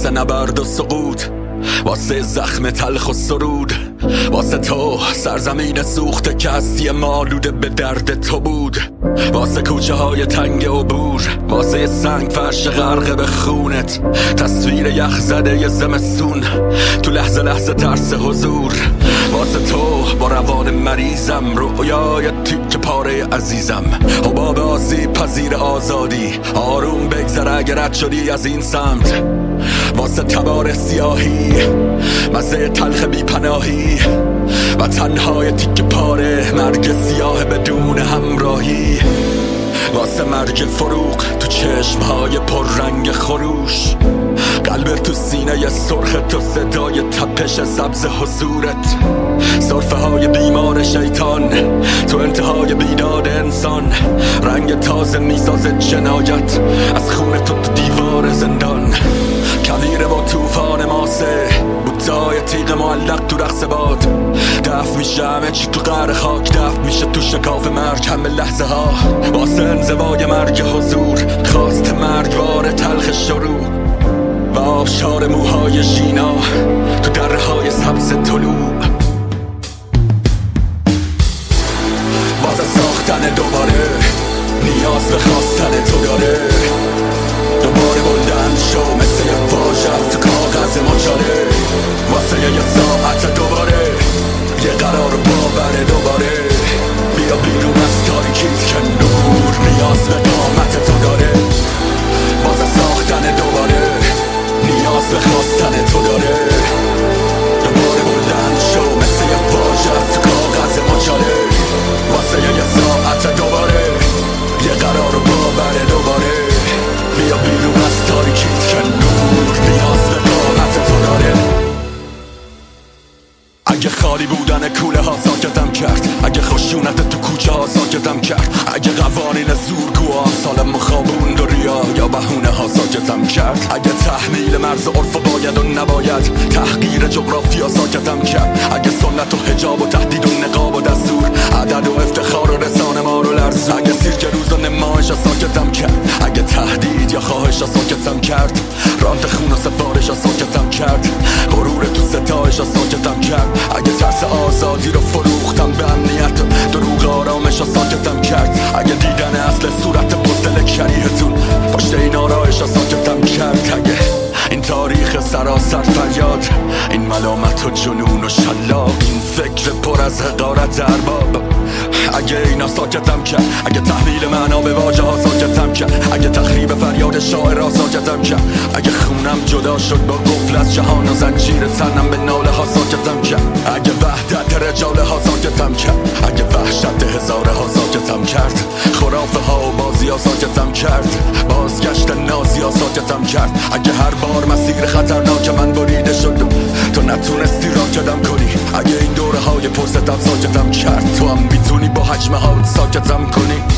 واسه نبرد و سقوط، واسه زخم تلخ و سرود، واسه تو سرزمین سوخته که هستی مالوده به درد تو بود، واسه کوچه های تنگ عبور، واسه سنگ فرش غرق به خونت، تصویر یخ زده ی زمستون تو لحظه لحظه ترس حضور، واسه تو با روان مریضم، رویای تیک پاره عزیزم، حباب آسیب پذیر آزادی، آروم بگذر اگر رد شدی از این سمت، واسه تبار سیاهی، مزه تلخ بی پناهی و تنهای تیک پاره، مرگ سیاه بدون همراهی، واسه مرگ فروغ تو چشمهای پر رنگ خروش، قلب تو سینه سرخ تو، صدای تپش سبز حضورت، صرفه های بیمار شیطان تو انتهای بیداد انسان، رنگ تازه میسازه جنایت از خون تو دیوار زندان، کویره و توفان ماسه، بوتای تیغ معلق تو رقص باد، دفع میشه همه چی تو قعر خاک، دفع میشه تو شکاف مرگ همه لحظه ها، واسه انزوای مرگ حضور، خواست مرگبار تلخ شروع و آبشار موهای ژینا تو دره های سبز طلوع، واسه ساختن دوباره نیاز به خواستن تو داره، دوباره بلند شو مثل یه واژه از تو کاغذ مچاله، واسه یه ساعت دوباره یه قرار باور دوباره، بیا بیرون از تاریکیت که نور نیاز به قامت تو داره، واسه ساختن دوباره نیاز به خواستن تو داره، دوباره بلند شو مثل یه واژه از تو کاغذ مچاله، واسه یه ساعت دوباره یه قرار باور دوباره، بیا بیرون از تاریکیت که نور نیاز به قامت تو داره. اگه خالی بودن کوله ها ساکتم کرد، اگه خشونت تو کوچه ها ساکتم کرد، اگه قوانین زورگو سالم مخابوند و ریا یا بهونه ها ساکتم کرد، اگه تحمیل مرز عرف و باید و نباید، تحقیر جغرافیا ساکتم کرد، اگه سنت و حجاب و تهدید و نقاب و دستور، عدد و افتخار و رسانه ما رو لرز، اگه سیرک روز و نمایش ساکتم کرد، اگه تهدید یا خواهش ساکتم کرد، رانت خون و سفارش ساکتم کرد، غرور تو ستایش ساکتم کرد، اگه ترس آزادی رو فروختم به امنیت، دروغ آرامش ساکتم کرد، اگه دیدن اصل صورت بزدل کریهتون پشت این آرایش ساکتم کرد، اگه این تاریخ سراسر فریاد، این ملامت و جنون و شلاق، این فکر پر از حقارت ارباب، اگه اینا ساکتم کرد، اگه تحویل معنا به واژه ها ساکتم کرد، اگه تخریب فریاد شاعرها ساکتم کرد، اگه خونم جدا شد با قفل از جهان و زنجیر تنم به ناله ها ساکتم کرد، اگه وحدت رجاله ها ساکتم کرد، اگه وحشت هزاره ها ساکتم کرد، خرافه ها و بازی ها ساکتم کرد، بازگشت نازی ها ساکتم کرد، اگه هر بار مسیر خطرناک من بریده شد تو نتونستی راکدم کنی، اگه این دوره های پرستم ساکتم کرد، تو هم میتونی با حجم ها ساکتم کنی.